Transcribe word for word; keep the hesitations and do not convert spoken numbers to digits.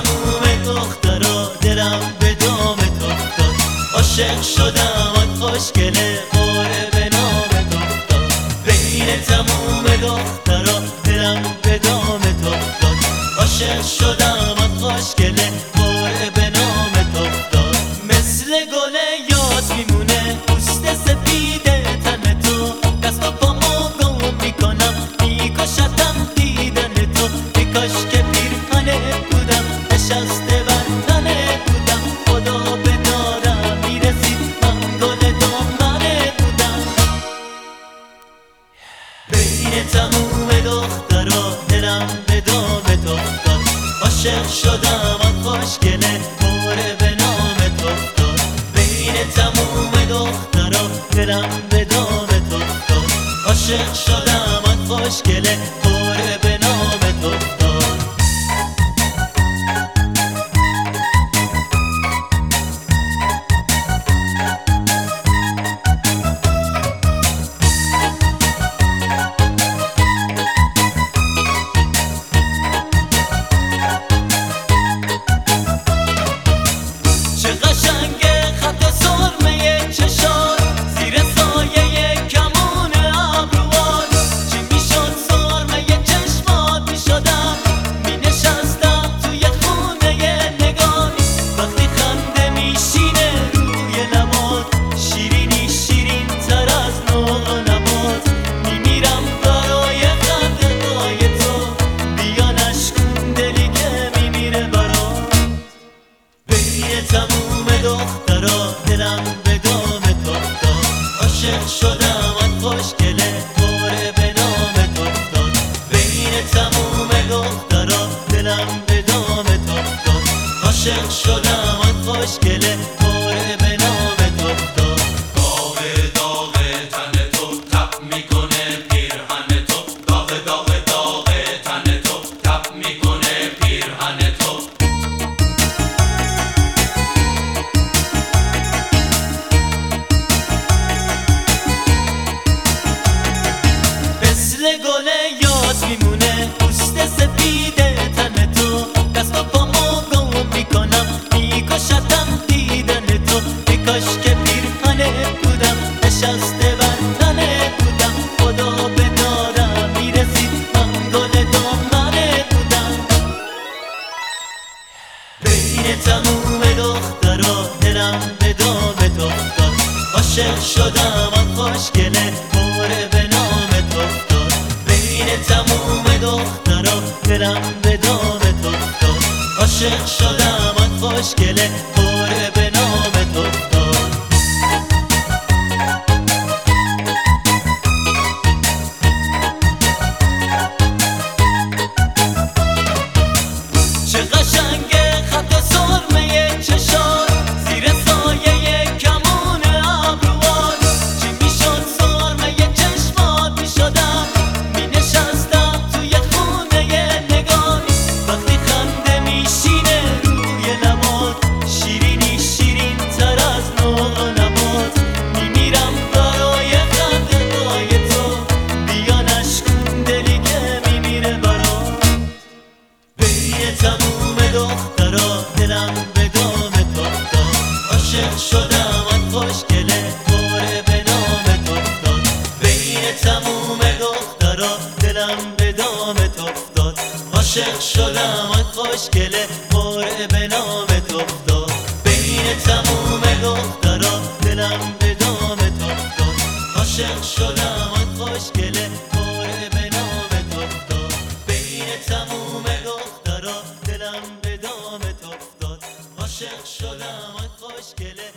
تموم دخترا دلم به دامت افتاد. عاشق شدم آن خوشگله قره به نامت افتاد. بین تموم دخترا دلم به دامت افتاد. عاشق شدم آن خوشگله قره به نامت افتاد. مثل گل یاد میمونه پوست سفید تن تو، دست و پامو گم میکنم میکشتم دیدن تو. ای کاش که پیرهنه بودم نشسته بر تنه بودم، خدا به دارم میرسید من گل دامنه بودم. بین تموم دخترا دلم به دامت افتاد. عاشق شدم آن خوشگله قره به نامت افتاد. بین تموم دخترا دلم به دامت افتاد. عاشق شدم آن خوشگله قره به نامت افتاد. تموم دخترا دلم به دامت افتاد. عاشق شدم آن خوشگله قره به نامت افتاد. بین تموم دخترا دلم به دامت افتاد. عاشق شدم آن خوشگله قره به نامت افتاد. داغ داغ تن تو تپ میکنه پیرهن تو، داغ داغ داغ تن تو تپ میکنه پیرهن تو. مثل گل یاد میمونه پوست سفید تن تو، دست و پامو گم میکنم میکشتم دیدن تو. ای کاش که پیرهنه بودم نشسته بر تنه بودم، خدا به دارم میرسید من گل دامنه بودم. بین تموم دخترا دلم به دامت افتاد. عاشق شدم آن خوشگله قره به نامت افتاد. بین تموم دخترا دلم به دامت افتاد. عاشق شدم آن خوشگله قره به نامت افتاد. چه قشنگه خط سرمه چشات زیر سایه کمون ابروات. چی میشد سرمه چشمات میشدم مینشستم توی خونه نگات. وقتی خنده میشینه روی لبات، شیرینی شیرین تر از نغنمات. میمیرم برای خنده های تو، بیا نشکن دلی که میمیره برات. بین تموم دخترا دلم به دامت افتاد. عاشق شدم آن خوشگله قره به نامت افتاد. بین تموم دخترا دلم به دامت افتاد. عاشق شدم آن خوشگله قره به نامت افتاد. بین تموم دخترا دلم به دامت افتاد. عاشق شدم آن خوشگله قره به نامت افتاد. بین تموم دخترا دلم به دامت افتاد. عاشق شدم آن خوشگله